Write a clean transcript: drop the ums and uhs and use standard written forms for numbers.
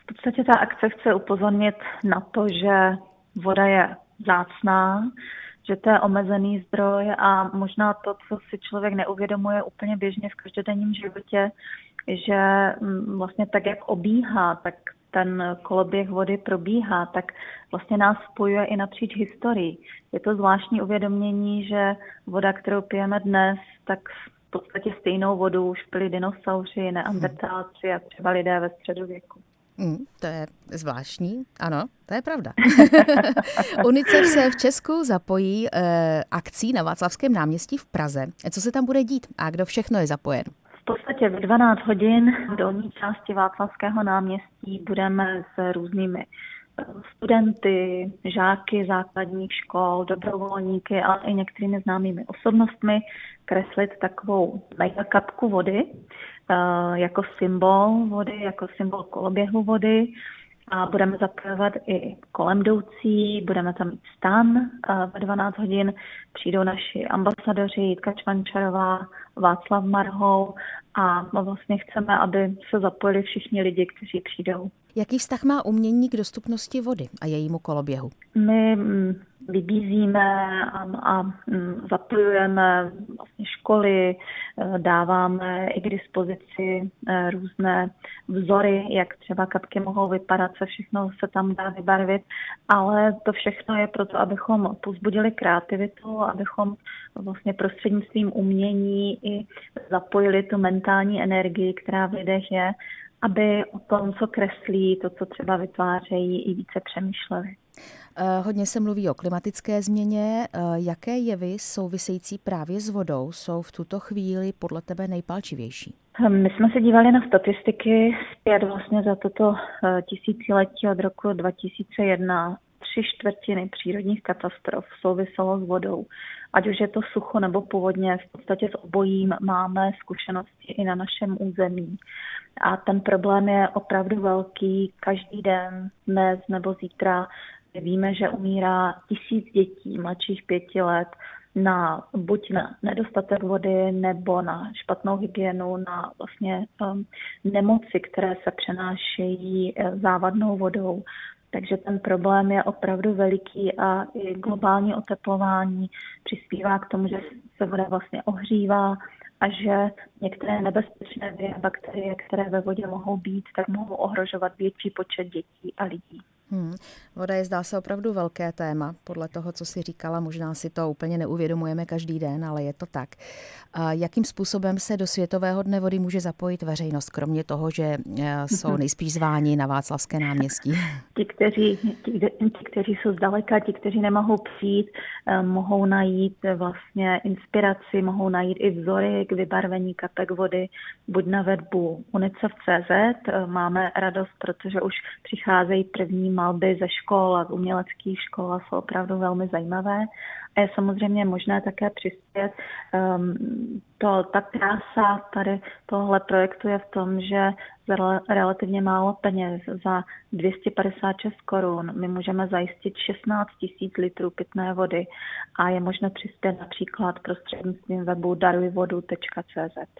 V podstatě ta akce chce upozornit na to, že voda je vzácná, že to je omezený zdroj a možná to, co si člověk neuvědomuje úplně běžně v každodenním životě, že vlastně tak, jak obíhá, tak ten koloběh vody probíhá, tak vlastně nás spojuje i napříč historií. Je to zvláštní uvědomění, že voda, kterou pijeme dnes, tak v podstatě stejnou vodu už pili dinosauři, neandertálci a třeba lidé ve středověku. To je zvláštní, ano, to je pravda. UNICEF se v Česku zapojí akcí na Václavském náměstí v Praze. Co se tam bude dít a kdo všechno je zapojen? V podstatě v 12 hodin v dolní části Václavského náměstí budeme s různými studenty, žáky základních škol, dobrovolníky, ale i některými známými osobnostmi kreslit takovou mega kapku vody jako symbol vody, jako symbol koloběhu vody. A budeme zapojovat i kolem jdoucí, budeme tam mít stan ve 12 hodin, přijdou naši ambasadoři Jitka Čvančarová, Václav Marhou a vlastně chceme, aby se zapojili všichni lidi, kteří přijdou. Jaký vztah má umění k dostupnosti vody a jejímu koloběhu? My vybízíme a zapojujeme vlastně školy, dáváme i k dispozici různé vzory, jak třeba kapky mohou vypadat, co všechno se tam dá vybarvit, ale to všechno je proto, abychom povzbudili kreativitu, abychom vlastně prostřednictvím umění i zapojili tu mentální energii, která v lidech je, aby o tom, co kreslí, to, co třeba vytvářejí, i více přemýšleli. Hodně se mluví o klimatické změně. Jaké jevy související právě s vodou jsou v tuto chvíli podle tebe nejpalčivější? My jsme se dívali na statistiky zpět vlastně za toto tisíciletí od roku 2001. 3/4 přírodních katastrof souviselo s vodou. Ať už je to sucho nebo povodně, v podstatě s obojím máme zkušenosti i na našem území. A ten problém je opravdu velký. Každý den, dnes nebo zítra víme, že umírá 1000 dětí mladších 5 let buď na nedostatek vody, nebo na špatnou hygienu, na vlastně nemoci, které se přenášejí závadnou vodou. Takže ten problém je opravdu veliký a i globální oteplování přispívá k tomu, že se voda vlastně ohřívá a že některé nebezpečné viry a bakterie, které ve vodě mohou být, tak mohou ohrožovat větší počet dětí a lidí. Voda je, zdá se, opravdu velké téma. Podle toho, co jsi říkala, možná si to úplně neuvědomujeme každý den, ale je to tak. A jakým způsobem se do Světového dne vody může zapojit veřejnost, kromě toho, že jsou nejspíš zváni na Václavské náměstí? Ti, kteří jsou zdaleka, ti, kteří nemohou přijít, mohou najít vlastně inspiraci, mohou najít i vzory k vybarvení kapek vody, buď na webu unicef.cz. Máme radost, protože už přicházejí první malby ze škol a z uměleckých škol a jsou opravdu velmi zajímavé. A je samozřejmě možné také přispět. Ta krása tady tohle projektu je v tom, že za relativně málo peněz, za 256 korun, my můžeme zajistit 16 000 litrů pitné vody a je možné přispět například prostřednictvím webu darujvodu.cz.